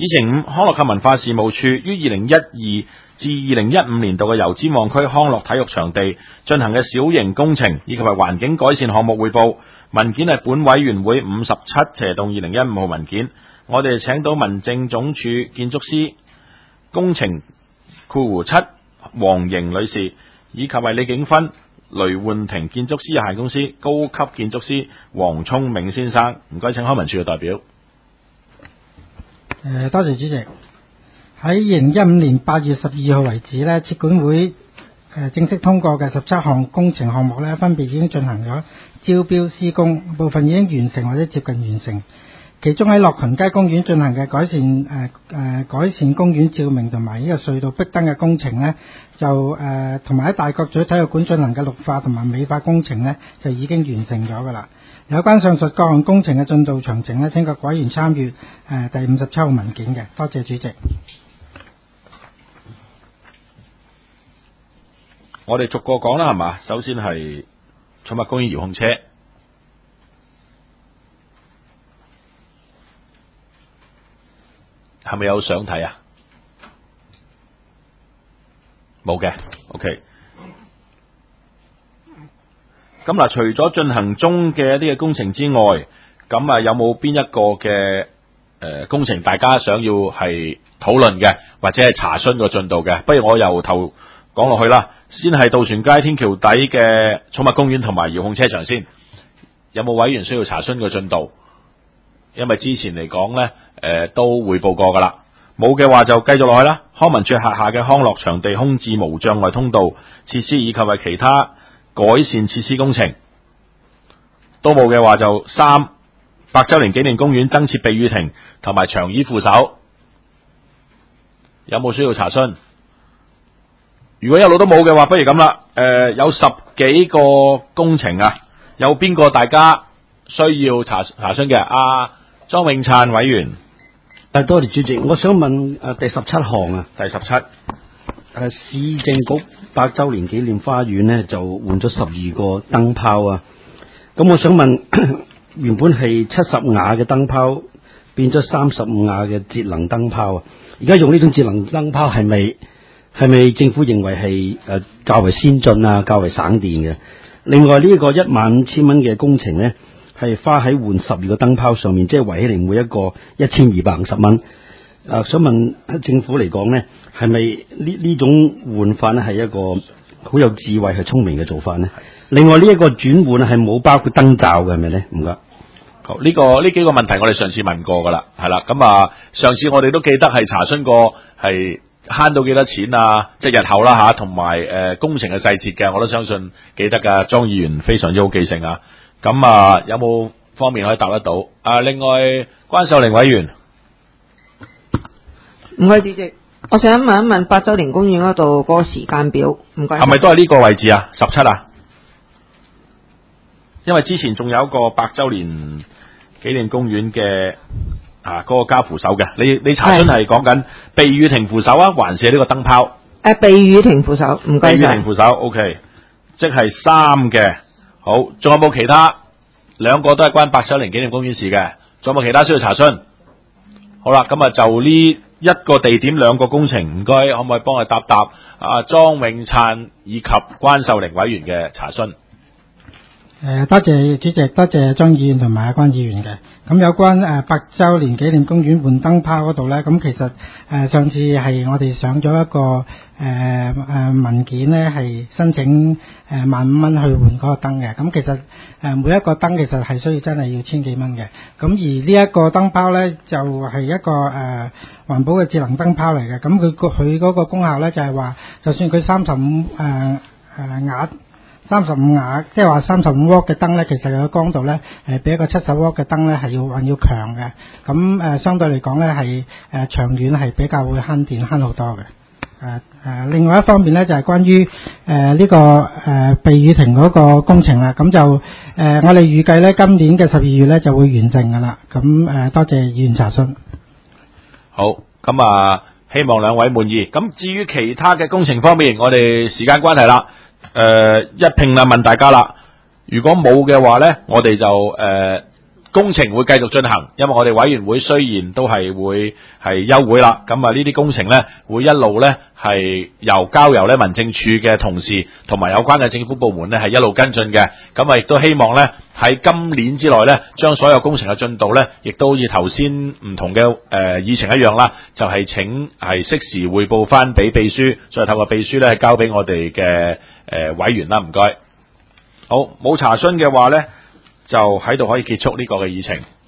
議程5，康樂及文化事務處於2012至2015年度嘅油尖旺區康樂體育場地進行嘅小型工程以及係環境改善項目匯報。文件係本委員會57/2015號文件。我哋請到民政總署建築師工程7黃瑩女士，以及係李景芬、雷煥庭建築師有限公司高級建築師黃聰明先生。唔該，請康文署嘅代表。 多謝主席。喺2015年8月12號為止呢，設管會正式通過嘅17項工程項目呢，分別已經進行咗招標施工，部分已經完成或者接近完成。其中喺樂群街公園進行嘅改善公園照明同埋呢個隧道壁燈嘅工程呢，就同埋喺大角咀體育館進行嘅綠化同埋美化工程呢，就已經完成咗噶啦。有關上述各項工程嘅進度詳情呢，請各委員參閱第57號文件嘅。多謝主席。 我哋逐個講啦，係嘛？首先係寵物公園遙控車，係咪有相睇啊？冇嘅 ，OK。咁嗱，除咗進行中嘅一啲嘅工程之外，咁有冇邊一個嘅工程大家想要係討論嘅，或者係查詢個進度嘅？不如我由頭講落去啦。先係渡船街天橋底嘅寵物公園同埋遙控車場先，有冇委員需要查詢個進度？因為之前嚟講呢，都匯報過噶啦。冇嘅話就繼續落去啦。康文署轄下嘅康樂場地空置無障礙通道設施以及係其他改善設施工程，都冇嘅話就3百周年紀念公園增設避雨亭同埋長椅扶手，有冇需要查詢？如果一路都冇嘅話，不如咁啦。有10幾個工程啊，有邊個大家需要查詢嘅？莊永燦委員。 多謝主席，我想問第17項啊。 第17。 市政局100周年紀念花園呢，就換咗12個燈泡啊。咁我想問，原本係70瓦嘅燈泡變咗35瓦嘅節能燈泡啊。而家用呢種節能燈泡係咪政府認為係較為先進啊，較為省電嘅？另外呢個15000蚊嘅工程呢，係花喺換12個燈泡上面，即係圍起嚟每一個1250蚊。想問政府嚟講呢，係咪呢種換法呢係一個好有智慧、係聰明嘅做法呢？另外呢一個轉換係冇包括燈罩嘅，係咪呢？唔該。 好，呢幾個問題我哋上次問過噶啦，係啦。咁上次我哋都記得係查詢過係慳到幾多錢啊，即係日後啦吓，同埋工程嘅細節嘅，我都相信記得噶。莊議員非常之好記性啊。咁有冇方面可以答得到？另外關秀玲委員。 唔該主席，我想問一問8周年公園嗰度嗰個時間表，唔該。 係咪都係呢個位置啊？17啊？因為之前仲有一個100周年紀念公園嘅嗰個加扶手嘅，你查詢係講緊避雨亭扶手啊，還是呢個燈泡？ 避雨亭扶手，唔該。 避雨亭扶手 ，OK， 即係3嘅。好，仲有冇其他？2個都係關100周年紀念公園事嘅，仲有冇其他需要查詢？好啦，咁就呢一個地點2個工程，唔該，可唔可以幫我答莊永燦以及關秀玲委員嘅查詢？ 多謝主席，多謝莊議員同埋關議員嘅。咁有關100周年紀念公園換燈泡嗰度呢，咁其實上次係我哋上咗一個文件呢，係申請15,000蚊去換嗰個燈嘅。咁其實每一個燈其實係需要真係要千幾蚊嘅。咁而呢一個燈泡呢，就係一個環保嘅智能燈泡嚟嘅。咁佢嗰個功效呢，就係話，就算佢35瓦，即係話35瓦嘅燈咧，其實佢嘅光度咧，比一個70瓦嘅燈咧係要強嘅。咁相對嚟講咧係長遠係比較會慳電慳好多嘅。另外一方面咧就係關於呢個避雨亭嗰個工程啦。咁就我哋預計咧今年嘅12月咧就會完成噶啦。咁多謝議員查詢。 好，咁希望兩位滿意。咁至於其他嘅工程方面，我哋時間關係啦。一併啦問大家啦，如果冇嘅話咧，我哋就工程會繼續進行，因為我哋委員會雖然都係會係休會啦，咁啊呢啲工程咧會一路咧係交由咧民政處嘅同事同埋有關嘅政府部門咧係一路跟進嘅，咁啊亦都希望咧喺今年之內咧將所有工程嘅進度咧，亦都好似頭先唔同嘅議程一樣啦，就係請係適時匯報翻俾秘書，再透過秘書咧交俾我哋嘅委員啦，唔該。好，冇查詢嘅話咧，就喺度可以結束呢個嘅議程。